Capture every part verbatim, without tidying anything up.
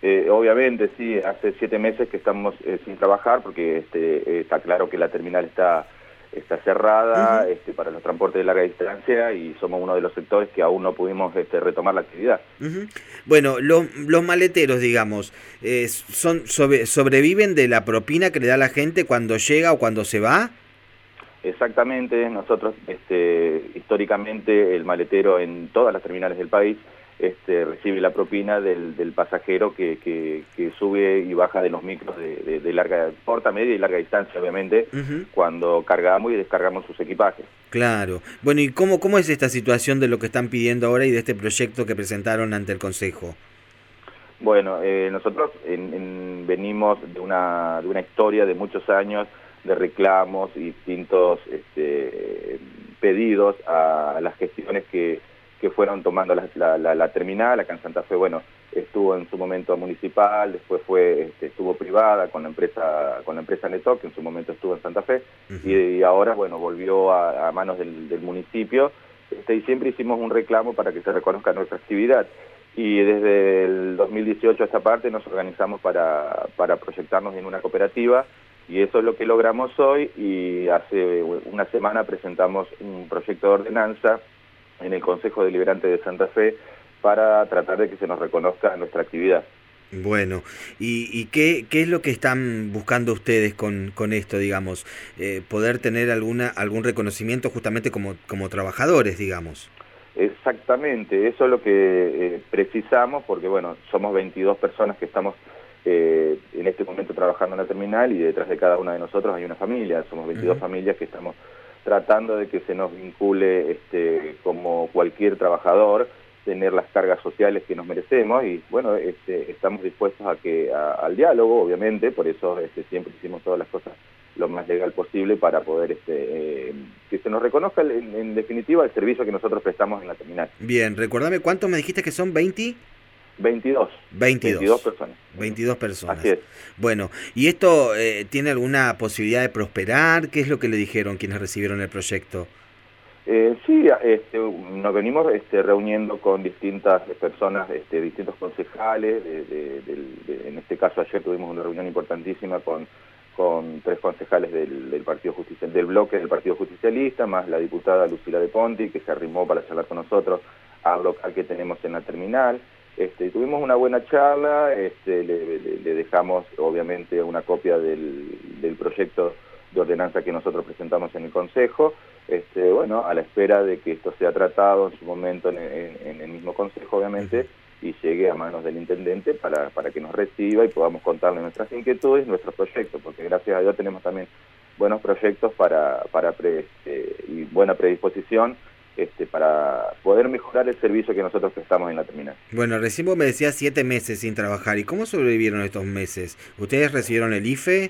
Eh, obviamente, sí, hace siete meses que estamos eh, sin trabajar porque este, eh, está claro que la terminal está, está cerrada Ujú. este, para los transportes de larga distancia y somos uno de los sectores que aún no pudimos este, retomar la actividad. Ujú. Bueno, lo- los maleteros, digamos, eh, son sobre- sobreviven de la propina que le da la gente cuando llega o cuando se va. Exactamente, nosotros este, históricamente el maletero en todas las terminales del país este, recibe la propina del, del pasajero que, que, que sube y baja de los micros de, de, de larga, corta, media y larga distancia, obviamente, Ujú. cuando cargamos y descargamos sus equipajes. Claro. Bueno, ¿y cómo, cómo es esta situación de lo que están pidiendo ahora y de este proyecto que presentaron ante el Consejo? Bueno, eh, nosotros en, en, venimos de una, de una historia de muchos años de reclamos y distintos este, pedidos a las gestiones que, que fueron tomando la, la, la, la terminal. Acá en Santa Fe, bueno, estuvo en su momento municipal, después fue este, estuvo privada con la empresa con la empresa Neto, que en su momento estuvo en Santa Fe, y, Ujú. y ahora, bueno, volvió a, a manos del, del municipio, este, y siempre hicimos un reclamo para que se reconozca nuestra actividad. Y desde el dos mil dieciocho a esta parte nos organizamos para, para proyectarnos en una cooperativa y eso es lo que logramos hoy y hace una semana presentamos un proyecto de ordenanza en el Consejo Deliberante de Santa Fe para tratar de que se nos reconozca nuestra actividad. Bueno, ¿y, y qué, qué es lo que están buscando ustedes con, con esto, digamos? Eh, poder tener alguna, algún reconocimiento justamente como, como trabajadores, digamos. Exactamente, eso es lo que eh, precisamos porque, bueno, somos veintidós personas que estamos eh, en este momento trabajando en la terminal y detrás de cada una de nosotros hay una familia, somos veintidós Ujú. familias que estamos tratando de que se nos vincule este, como cualquier trabajador, tener las cargas sociales que nos merecemos y, bueno, este, estamos dispuestos a que a, al diálogo, obviamente, por eso este, siempre hicimos todas las cosas lo más legal posible para poder este, eh, que se nos reconozca en, en definitiva el servicio que nosotros prestamos en la terminal. Bien, recordame, ¿cuántos me dijiste que son? veinte. veintidós, veintidós veintidós. personas. veintidós Así personas. es. Bueno, ¿y esto eh, tiene alguna posibilidad de prosperar? ¿Qué es lo que le dijeron quienes recibieron el proyecto? Eh, sí, este, nos venimos este, reuniendo con distintas personas, este, distintos concejales, de, de, de, de, en este caso ayer tuvimos una reunión importantísima con, con tres concejales del, del Partido Justicial, del bloque del Partido Justicialista, más la diputada Lucila de Ponti, que se arrimó para charlar con nosotros al local que tenemos en la terminal. Este, tuvimos una buena charla, este, le, le, le dejamos obviamente una copia del, del proyecto de ordenanza que nosotros presentamos en el Consejo, este, bueno, a la espera de que esto sea tratado en su momento en, en, en el mismo Consejo, obviamente, y llegue a manos del Intendente para, para que nos reciba y podamos contarle nuestras inquietudes, nuestros proyectos, porque gracias a Dios tenemos también buenos proyectos para, para pre, este, y buena predisposición este, para poder mejorar el servicio que nosotros prestamos en la terminal. Bueno, recién vos me decías siete meses sin trabajar. ¿Y cómo sobrevivieron estos meses? ¿Ustedes recibieron el I F E?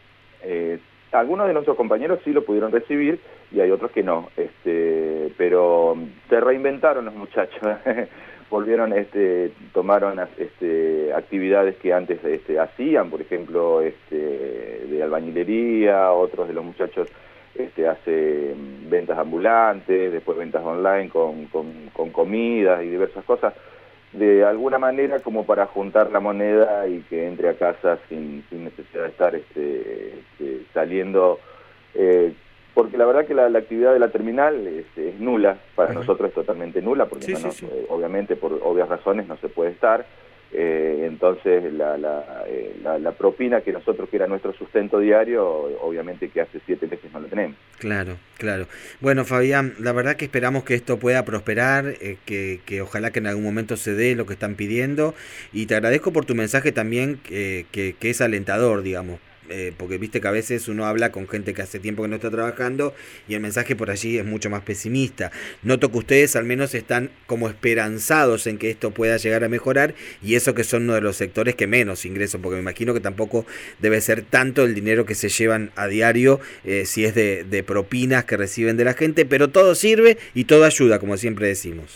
Eh, algunos de nuestros compañeros sí lo pudieron recibir y hay otros que no, este, pero se reinventaron los muchachos, volvieron, este, tomaron este, actividades que antes este, hacían, por ejemplo, este, de albañilería, otros de los muchachos este, hacen ventas ambulantes, después ventas online con, con, con comidas y diversas cosas, de alguna manera como para juntar la moneda y que entre a casa sin, sin necesidad de estar este, este, saliendo, eh, porque la verdad que la, la actividad de la terminal este, es nula, para Ujú. nosotros es totalmente nula, porque Sí, no, sí, no, sí. eh, obviamente por obvias razones no se puede estar, eh, entonces la, la, eh, la, la propina que nosotros, que era nuestro sustento diario, obviamente que hace siete meses no lo tenemos. Claro, claro. Bueno, Fabián, la verdad que esperamos que esto pueda prosperar, eh, que, que ojalá que en algún momento se dé lo que están pidiendo. Y te agradezco por tu mensaje también, que, que, que es alentador, digamos. Eh, porque viste que a veces uno habla con gente que hace tiempo que no está trabajando y el mensaje por allí es mucho más pesimista. Noto que ustedes al menos están como esperanzados en que esto pueda llegar a mejorar y eso que son uno de los sectores que menos ingresos, porque me imagino que tampoco debe ser tanto el dinero que se llevan a diario, eh, si es de, de propinas que reciben de la gente, pero todo sirve y todo ayuda, como siempre decimos.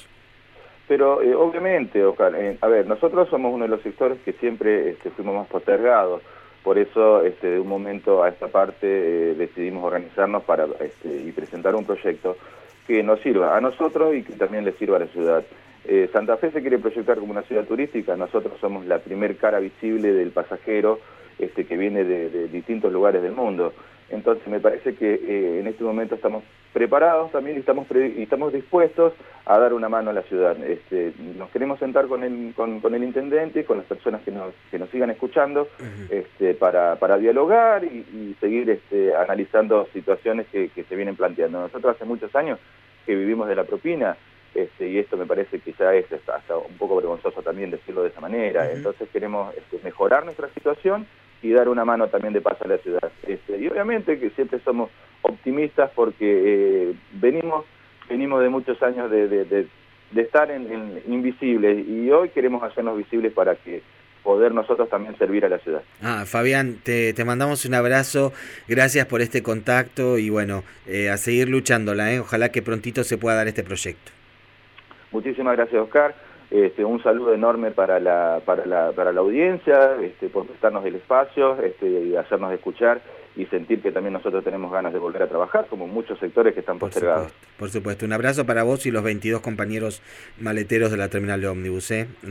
Pero eh, obviamente, Oscar, eh, a ver, nosotros somos uno de los sectores que siempre este, fuimos más postergados, por eso este, de un momento a esta parte eh, decidimos organizarnos para este, y presentar un proyecto que nos sirva a nosotros y que también le sirva a la ciudad. Eh, Santa Fe se quiere proyectar como una ciudad turística, nosotros somos la primer cara visible del pasajero este, que viene de, de distintos lugares del mundo. Entonces me parece que eh, en este momento estamos preparados también y estamos, pre y estamos dispuestos a dar una mano a la ciudad. Este, nos queremos sentar con el, con, con el intendente y con las personas que nos, que nos sigan escuchando uh-huh. este, para, para dialogar y, y seguir este, analizando situaciones que, que se vienen planteando. Nosotros hace muchos años que vivimos de la propina, Este, y esto me parece que ya es hasta un poco vergonzoso también decirlo de esa manera. Uh-huh. Entonces queremos este, mejorar nuestra situación y dar una mano también de paso a la ciudad. Este, y obviamente que siempre somos optimistas porque eh, venimos venimos de muchos años de, de, de, de estar en, en invisibles y hoy queremos hacernos visibles para que poder nosotros también servir a la ciudad. Ah, Fabián, te, te mandamos un abrazo, gracias por este contacto y bueno, eh, a seguir luchándola, ¿eh? Ojalá que prontito se pueda dar este proyecto. Muchísimas gracias, Oscar. Este, un saludo enorme para la, para la, para la audiencia, este, por prestarnos el espacio este, y hacernos escuchar y sentir que también nosotros tenemos ganas de volver a trabajar, como muchos sectores que están por postergados. Supuesto, por supuesto, un abrazo para vos y los veintidós compañeros maleteros de la terminal de ómnibus, ¿eh?